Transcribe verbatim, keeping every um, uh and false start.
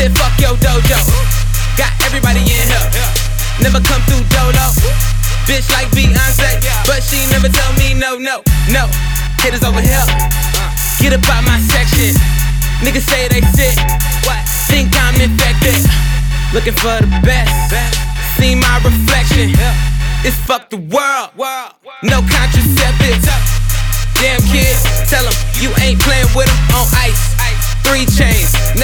said fuck your dojo. Got everybody in here. Never come through dolo. Bitch like Beyonce, but she never tell me no, no, no. Haters over here, get up out my section. Niggas say they sick, think I'm infected. Looking for the best, see my reflection. It's fuck the world, no contraceptives. Damn kid, tell 'em you ain't playing with 'em on ice. Three chains,